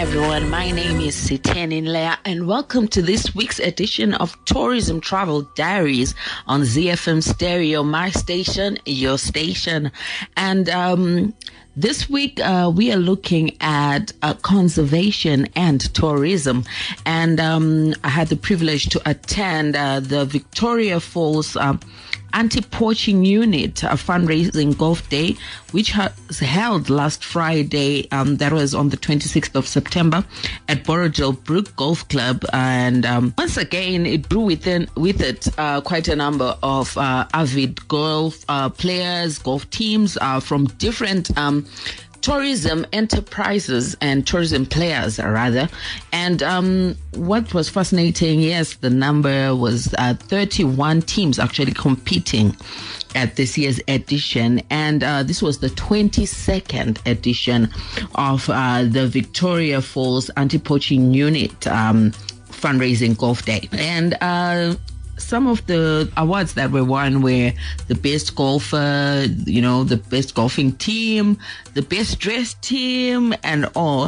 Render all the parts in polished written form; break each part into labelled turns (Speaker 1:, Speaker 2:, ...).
Speaker 1: everyone, my name is Siteni Nlea and welcome to this week's edition of Tourism Travel Diaries on ZFM Stereo, my station, your station. And this week we are looking at conservation and tourism. And I had the privilege to attend the Victoria Falls Anti-Poaching Unit, a fundraising golf day, which was held last Friday. That was on the 26th of September at Borrowdale Brook Golf Club. And once again, it drew with it quite a number of avid golf players, golf teams from different tourism enterprises and tourism players, rather. And what was fascinating, yes, the number was 31 teams actually competing at this year's edition. And this was the 22nd edition of the Victoria Falls Anti-Poaching Unit fundraising golf day. And some of the awards that were won were the best golfer, the best golfing team, the best dressed team, and all.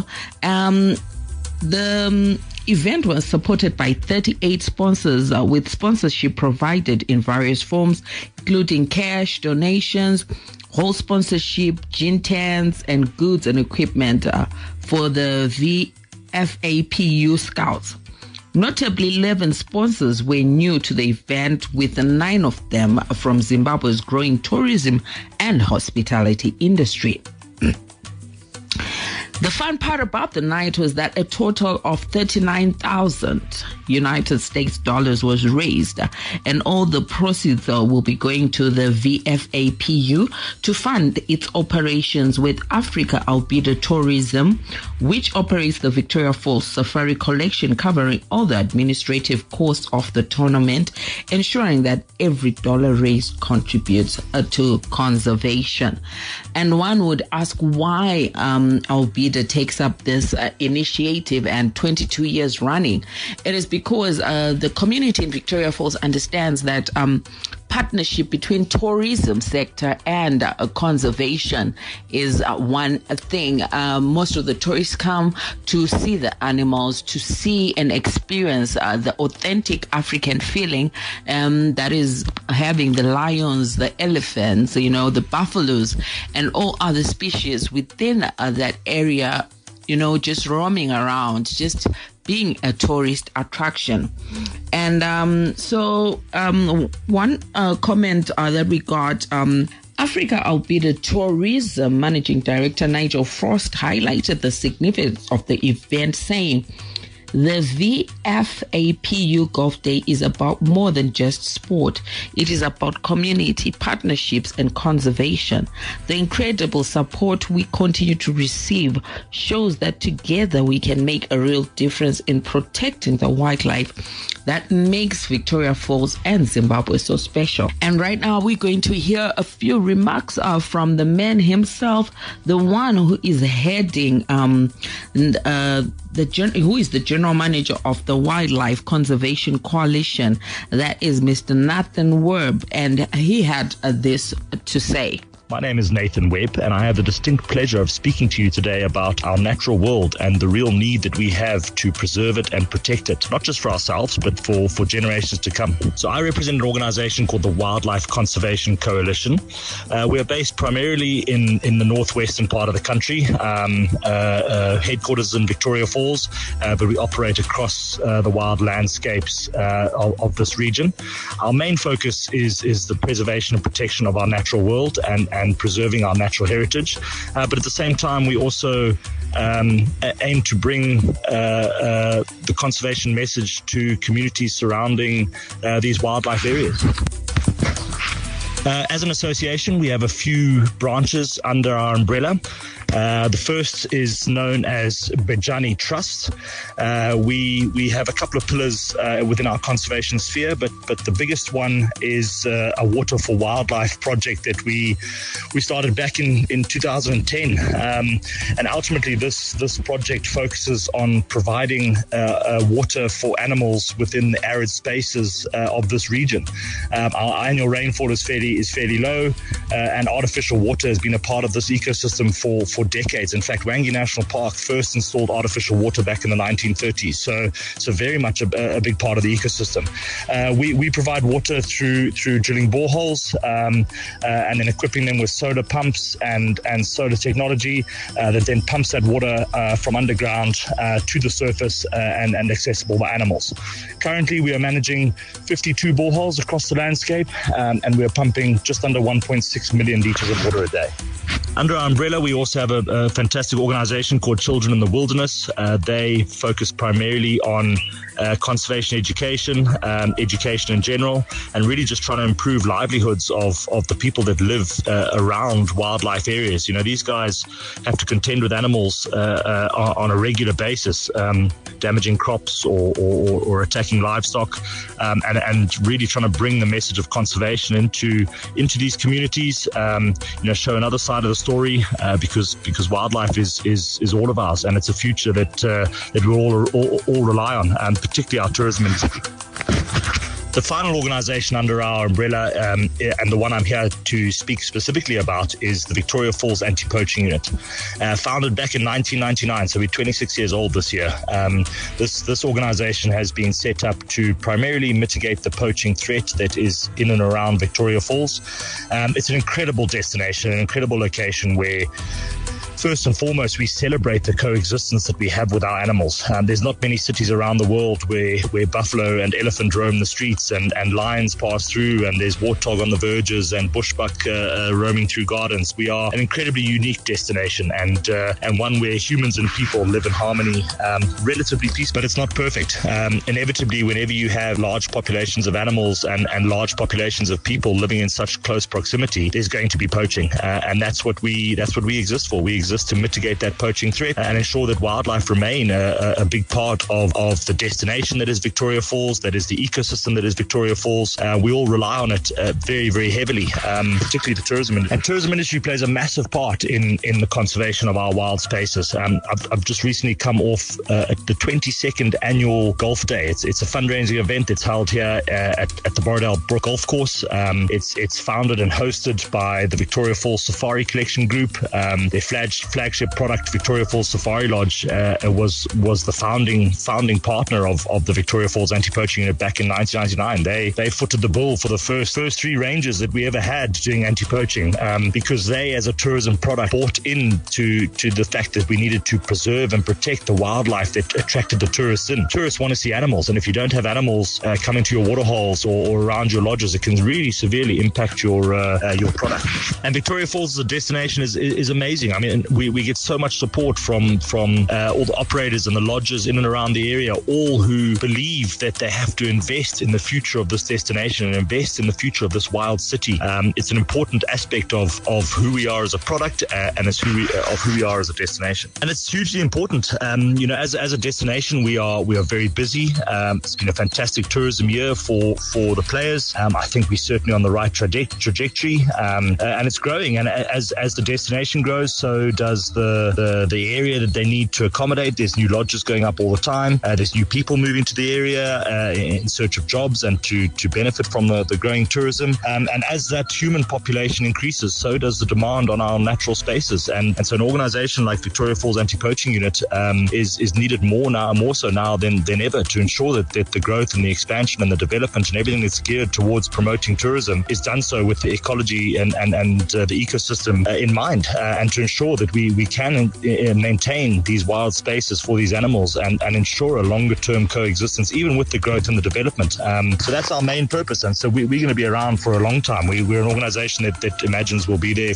Speaker 1: The event was supported by 38 sponsors with sponsorship provided in various forms, including cash, donations, whole sponsorship, gin tents, and goods and equipment for the VFAPU Scouts. Notably, 11 sponsors were new to the event, with 9 of them from Zimbabwe's growing tourism and hospitality industry. The fun part about the night was that a total of 39,000 United States dollars was raised, and all the proceeds will be going to the VFAPU to fund its operations with Africa Albedo Tourism, which operates the Victoria Falls Safari Collection, covering all the administrative costs of the tournament, ensuring that every dollar raised contributes to conservation. And one would ask why Albedo takes up this initiative and 22 years running. It is because the community in Victoria Falls understands that partnership between tourism sector and conservation is one thing. Most of the tourists come to see the animals, to see and experience the authentic African feeling that is having the lions, the elephants, the buffaloes, and all other species within that area, just roaming around, just being a tourist attraction. And so one comment that we got, Africa Albedo Tourism Managing Director Nigel Frost highlighted the significance of the event, saying, "The VFAPU Golf Day is about more than just sport. It is about community, partnerships, and conservation. The incredible support we continue to receive shows that together we can make a real difference in protecting the wildlife that makes Victoria Falls and Zimbabwe so special." And right now we're going to hear a few remarks from the man himself, the one who is heading who is the general manager of the Wildlife Conservation Coalition. That is Mr. Nathan Webb, and he had this to say.
Speaker 2: My name is Nathan Webb, and I have the distinct pleasure of speaking to you today about our natural world and the real need that we have to preserve it and protect it, not just for ourselves, but for generations to come. So I represent an organization called the Wildlife Conservation Coalition. We're based primarily in the northwestern part of the country. Headquarters in Victoria Falls, but we operate across the wild landscapes of this region. Our main focus is the preservation and protection of our natural world and preserving our natural heritage. But at the same time, we also aim to bring the conservation message to communities surrounding these wildlife areas. As an association, we have a few branches under our umbrella. The first is known as Bejani Trust. We have a couple of pillars within our conservation sphere, but the biggest one is a Water for Wildlife project that we started back in 2010. And ultimately, this project focuses on providing water for animals within the arid spaces of this region. Our annual rainfall is fairly is fairly low, and artificial water has been a part of this ecosystem for decades. In fact, Wangi National Park first installed artificial water back in the 1930s, so very much a big part of the ecosystem. We provide water through drilling boreholes, and then equipping them with solar pumps and solar technology that then pumps that water from underground to the surface and accessible by animals. Currently, we are managing 52 boreholes across the landscape, and we are pumping just under 1.6 million litres of water a day. Under our umbrella, we also have a fantastic organization called Children in the Wilderness. They focus primarily on conservation education, education in general, and really just trying to improve livelihoods of the people that live around wildlife areas. You know, these guys have to contend with animals on a regular basis, damaging crops or attacking livestock, and really trying to bring the message of conservation into these communities. Show another side of the story, because wildlife is all of ours, and it's a future that we all rely on, particularly our tourism industry. The final organization under our umbrella, and the one I'm here to speak specifically about, is the Victoria Falls Anti-Poaching Unit. Founded back in 1999, so we're 26 years old this year. This organization has been set up to primarily mitigate the poaching threat that is in and around Victoria Falls. It's an incredible destination, an incredible location where, first and foremost, we celebrate the coexistence that we have with our animals. There's not many cities around the world where buffalo and elephant roam the streets and lions pass through, and there's warthog on the verges and bushbuck roaming through gardens. We are an incredibly unique destination, and one where humans and people live in harmony, relatively peaceful, but it's not perfect. Inevitably, whenever you have large populations of animals and large populations of people living in such close proximity, there's going to be poaching, and that's what we exist for. We exist to mitigate that poaching threat and ensure that wildlife remain a big part of the destination that is Victoria Falls, that is the ecosystem that is Victoria Falls. We all rely on it very, very heavily, particularly the tourism industry. And tourism industry plays a massive part in the conservation of our wild spaces. I've just recently come off the 22nd annual Golf Day. It's a fundraising event that's held here at the Borrowdale Brook Golf Course. It's founded and hosted by the Victoria Falls Safari Collection Group. Their flagship product, Victoria Falls Safari Lodge, was the founding partner of the Victoria Falls Anti-Poaching Unit back in 1999. They footed the bill for the first three ranges that we ever had doing anti-poaching, because they, as a tourism product, bought into the fact that we needed to preserve and protect the wildlife that attracted the tourists in. Tourists want to see animals, and if you don't have animals coming to your waterholes or around your lodges, it can really severely impact your product. And Victoria Falls as a destination is amazing. I mean, we get so much support from all the operators and the lodges in and around the area, all who believe that they have to invest in the future of this destination and invest in the future of this wild city. It's an important aspect of who we are as a product, and of who we are as a destination. And it's hugely important. As a destination, we are very busy. It's been a fantastic tourism year for the players. I think we're certainly on the right trajectory, and it's growing. And as the destination grows, so does the area that they need to accommodate. There's new lodges going up all the time. There's new people moving to the area in search of jobs and to benefit from the growing tourism. And as that human population increases, so does the demand on our natural spaces. And so an organization like Victoria Falls Anti-Poaching Unit is needed more so now than ever, to ensure that the growth and the expansion and the development and everything that's geared towards promoting tourism is done so with the ecology and the ecosystem in mind, and to ensure that we can maintain these wild spaces for these animals and ensure a longer term coexistence, even with the growth and the development. So that's our main purpose, and so we're going to be around for a long time. We're an organization that imagines we'll be there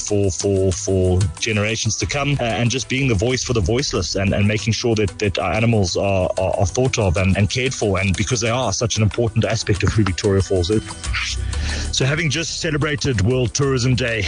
Speaker 2: for generations to come, and just being the voice for the voiceless, and making sure that our animals are thought of and cared for, and because they are such an important aspect of who Victoria Falls is. So having just celebrated World Tourism Day,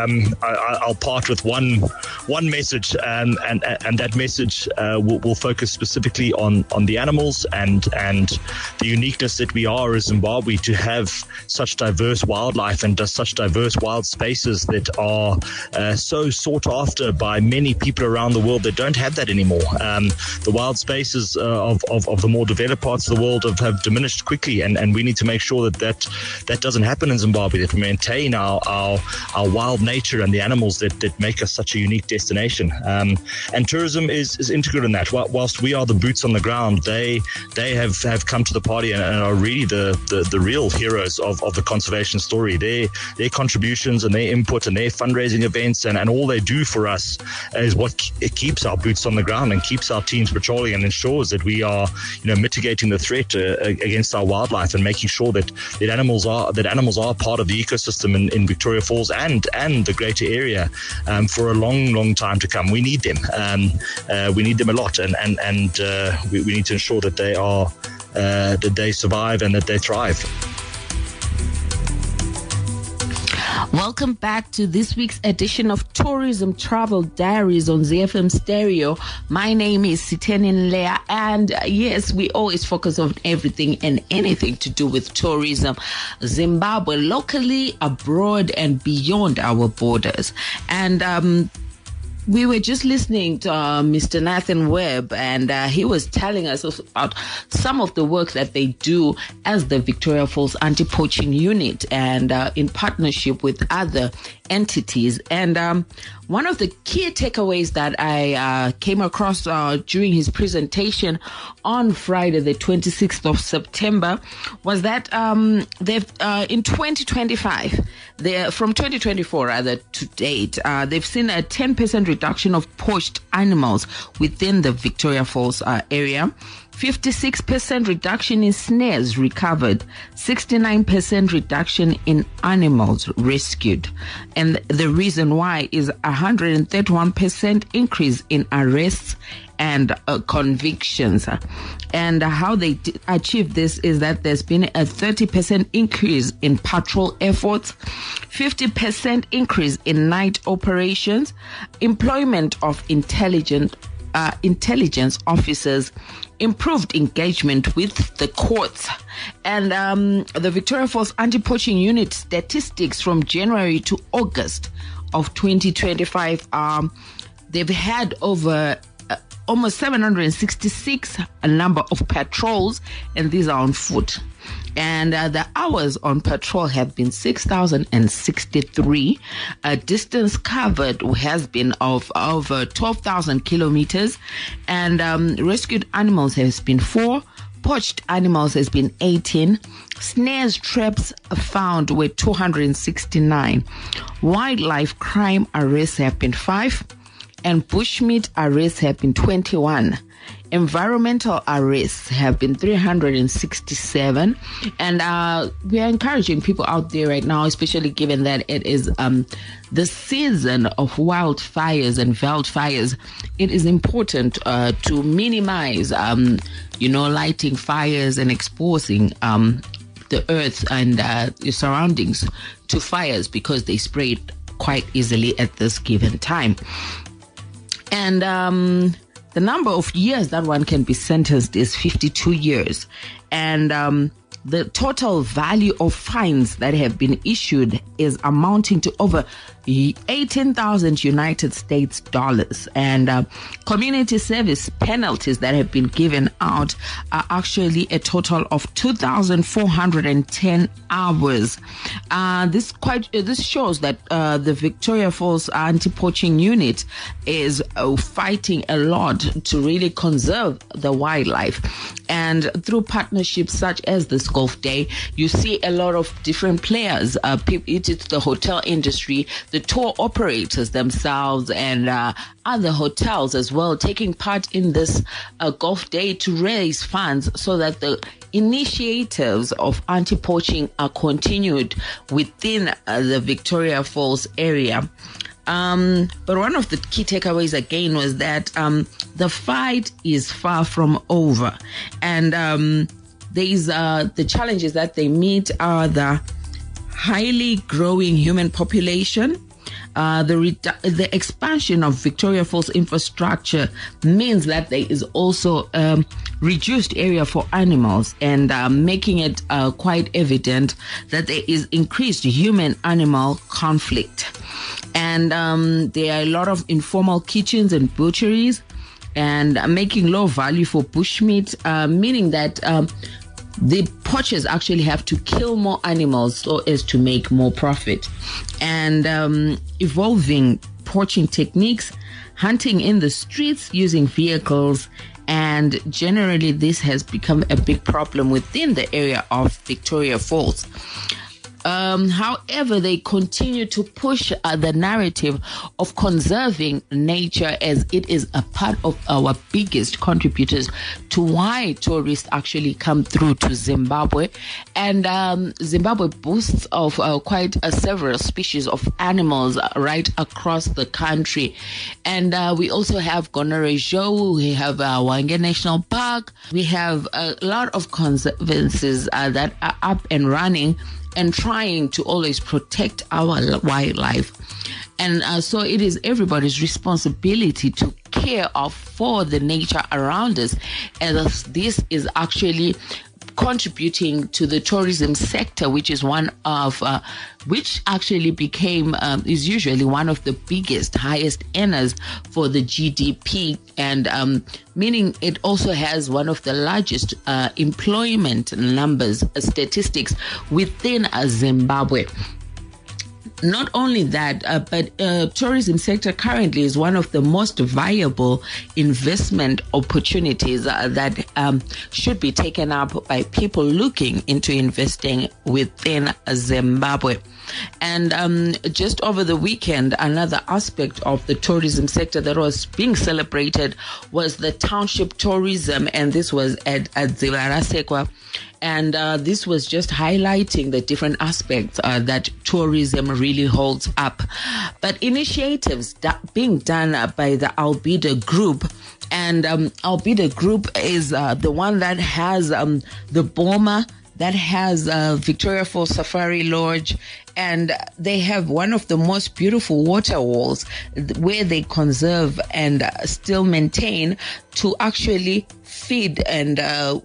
Speaker 2: I'll part with one message, and that message will focus specifically on the animals and the uniqueness that we are as Zimbabwe, to have such diverse wildlife and such diverse wild spaces that are so sought after by many people around the world that don't have that anymore. The wild spaces of the more developed parts of the world have diminished quickly, and we need to make sure that doesn't happen in Zimbabwe, that we maintain our wild nature and the animals that make us such a unique destination. And tourism is integral in that. Whilst we are the boots on the ground, they have come to the party and are really the real heroes of the conservation story. Their contributions and their input and their fundraising events and all they do for us is what keeps our boots on the ground and keeps our teams patrolling and ensures that we are, mitigating the threat against our wildlife and making sure that animals are part of the ecosystem in Victoria Falls and the greater area for a long time to come. We need them. We need them a lot, and we need to ensure that they survive and that they thrive.
Speaker 1: Welcome back to this week's edition of Tourism Travel Diaries on ZFM Stereo. My name is Siteni Nlea, and yes, we always focus on everything and anything to do with tourism, Zimbabwe, locally, abroad, and beyond our borders. And we were just listening to Mr. Nathan Webb, and he was telling us about some of the work that they do as the Victoria Falls Anti-Poaching Unit and in partnership with other entities. And one of the key takeaways that I came across during his presentation on Friday, the 26th of September, was that they've in 2025, from 2024 rather to date, they've seen a 10% reduction of poached animals within the Victoria Falls area. 56% reduction in snares recovered, 69% reduction in animals rescued. And the reason why is 131% increase in arrests and convictions. And how they achieve this is that there's been a 30% increase in patrol efforts, 50% increase in night operations, employment of intelligence officers, improved engagement with the courts. And the Victoria Falls Anti-Poaching Unit statistics from January to August of 2025, they've had over almost 766 a number of patrols, and these are on foot. And the hours on patrol have been 6,063. Distance covered has been of over 12,000 kilometers. And rescued animals has been 4. Poached animals has been 18. Snares traps found were 269. Wildlife crime arrests have been 5. And bushmeat arrests have been 21. Environmental arrests have been 367. And we are encouraging people out there right now, especially given that it is the season of wildfires and wildfires. It is important to minimize, lighting fires and exposing the earth and the surroundings to fires, because they spread quite easily at this given time. And the number of years that one can be sentenced is 52 years. And the total value of fines that have been issued is amounting to over 18,000 United States dollars. And community service penalties that have been given out are actually a total of 2,410 hours. This shows that the Victoria Falls Anti-Poaching Unit is fighting a lot to really conserve the wildlife. And through partnerships such as this Golf Day, you see a lot of different players. It's the hotel industry, the tour operators themselves, and other hotels as well, taking part in this Golf Day to raise funds so that the initiatives of anti-poaching are continued within the Victoria Falls area. But one of the key takeaways again was that the fight is far from over, and the challenges that they meet are the highly growing human population. The expansion of Victoria Falls infrastructure means that there is also reduced area for animals, and making it quite evident that there is increased human-animal conflict. And there are a lot of informal kitchens and butcheries, and making low value for bushmeat, meaning that the poachers actually have to kill more animals so as to make more profit. And evolving poaching techniques, hunting in the streets using vehicles, and generally this has become a big problem within the area of Victoria Falls. However, they continue to push the narrative of conserving nature, as it is a part of our biggest contributors to why tourists actually come through to Zimbabwe. And Zimbabwe boasts of quite several species of animals right across the country. And we also have Gonarejo, we have Hwange National Park, we have a lot of conservancies that are up and running and trying to always protect our wildlife. And so it is everybody's responsibility to care for the nature around us, as this is actually contributing to the tourism sector, which is one of which actually became is usually one of the biggest, highest earners for the GDP, and meaning it also has one of the largest employment numbers, statistics within Zimbabwe. Not only that, but tourism sector currently is one of the most viable investment opportunities that should be taken up by people looking into investing within Zimbabwe. And just over the weekend, another aspect of the tourism sector that was being celebrated was the township tourism, and this was at Dzivarasekwa. And this was just highlighting the different aspects that tourism really holds up. But initiatives being done by the Albedo Group, and Albedo Group is the one that has the Boma, that has Victoria Falls Safari Lodge, and they have one of the most beautiful water walls where they conserve and still maintain to actually feed and,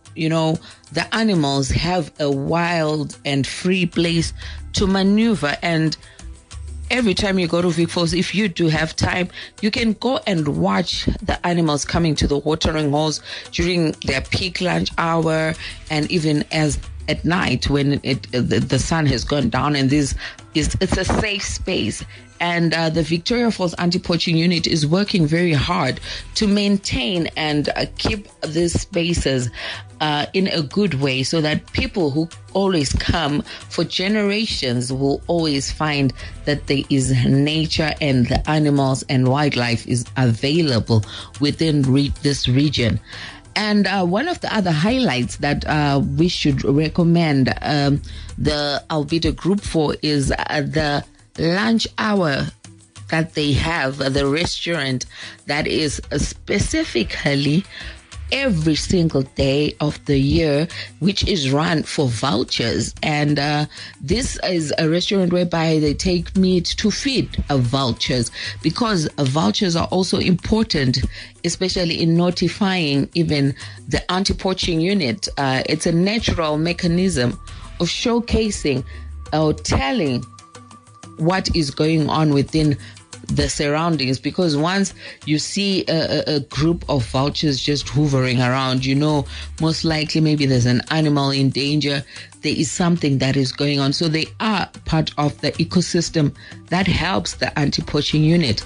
Speaker 1: the animals have a wild and free place to maneuver. And every time you go to Vic Falls, if you do have time, you can go and watch the animals coming to the watering holes during their peak lunch hour, and even as at night when the sun has gone down, and it's a safe space. And the Victoria Falls Anti-Poaching Unit is working very hard to maintain and keep these spaces in a good way, so that people who always come for generations will always find that there is nature and the animals and wildlife is available within this region. And one of the other highlights that we should recommend the Albedo Group for is the lunch hour that they have, the restaurant that is specifically every single day of the year, which is run for vouchers. And this is a restaurant whereby they take meat to feed vouchers, because vouchers are also important, especially in notifying even the anti-poaching unit. It's a natural mechanism of showcasing or telling what is going on within the surroundings, because once you see a group of vultures just hovering around, most likely maybe there's an animal in danger, there is something that is going on. So they are part of the ecosystem that helps the anti-poaching unit.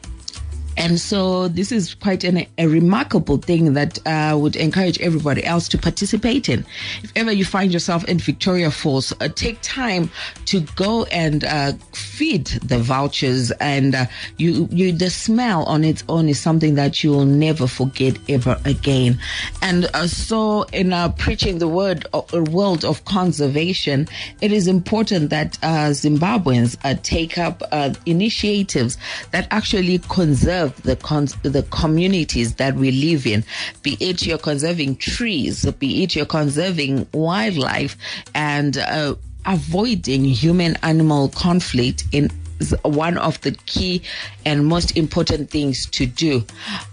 Speaker 1: And so this is quite a remarkable thing that would encourage everybody else to participate in. If ever you find yourself in Victoria Falls, take time to go and feed the vultures, and the smell on its own is something that you will never forget ever again. And so in preaching the world of conservation, it is important that Zimbabweans take up initiatives that actually conserve the communities that we live in, be it you're conserving trees, be it you're conserving wildlife, and avoiding human-animal conflict is one of the key and most important things to do.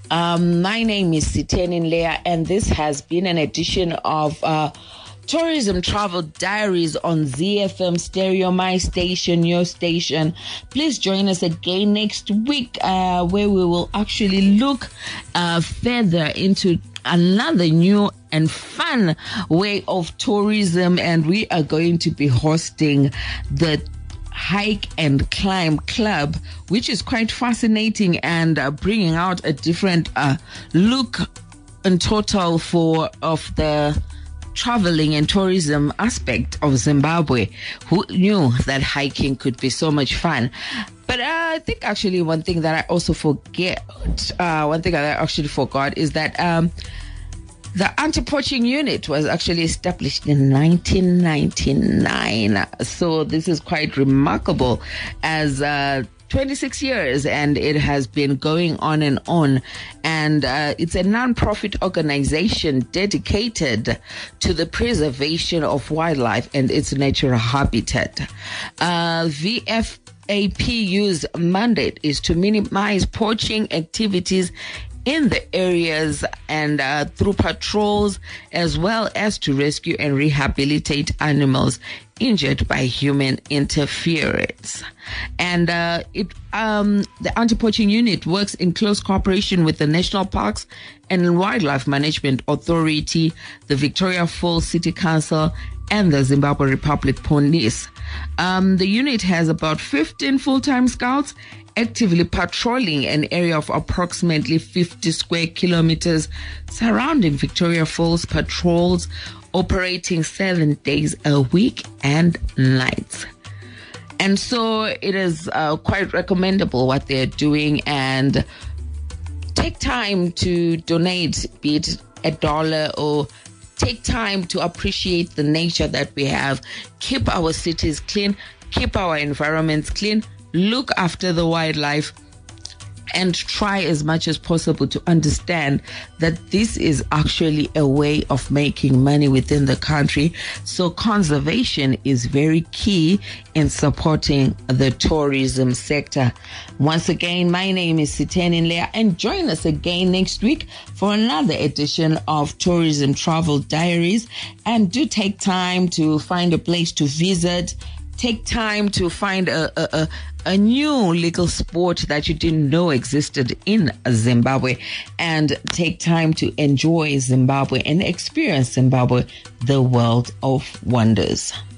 Speaker 1: My name is Siteni Nlea, and this has been an edition of Tourism Travel Diaries on ZFM Stereo, my station, your station. Please join us again next week where we will actually look further into another new and fun way of tourism, and we are going to be hosting the Hike and Climb Club, which is quite fascinating and bringing out a different look in total of the traveling and tourism aspect of Zimbabwe. Who knew that hiking could be so much fun? But I think actually one thing that I actually forgot is that the anti-poaching unit was actually established in 1999. So this is quite remarkable, as 26 years, and it has been going on and on. And it's a non-profit organization dedicated to the preservation of wildlife and its natural habitat. VFAPU's mandate is to minimize poaching activities in the areas and through patrols, as well as to rescue and rehabilitate animals injured by human interference. And the anti-poaching unit works in close cooperation with the National Parks and Wildlife Management Authority, the Victoria Falls City Council, and the Zimbabwe Republic Police. The unit has about 15 full-time scouts actively patrolling an area of approximately 50 square kilometers surrounding Victoria Falls. Patrols operating 7 days a week and nights. And so it is quite recommendable what they're doing, and take time to donate, be it $1 or take time to appreciate the nature that we have. Keep our cities clean, keep our environments clean, look after the wildlife, and try as much as possible to understand that this is actually a way of making money within the country. So conservation is very key in supporting the tourism sector. Once again, my name is Siteni Nlea, and join us again next week for another edition of Tourism Travel Diaries. And do take time to find a place to visit. Take time to find a new legal sport that you didn't know existed in Zimbabwe, and take time to enjoy Zimbabwe and experience Zimbabwe, the world of wonders.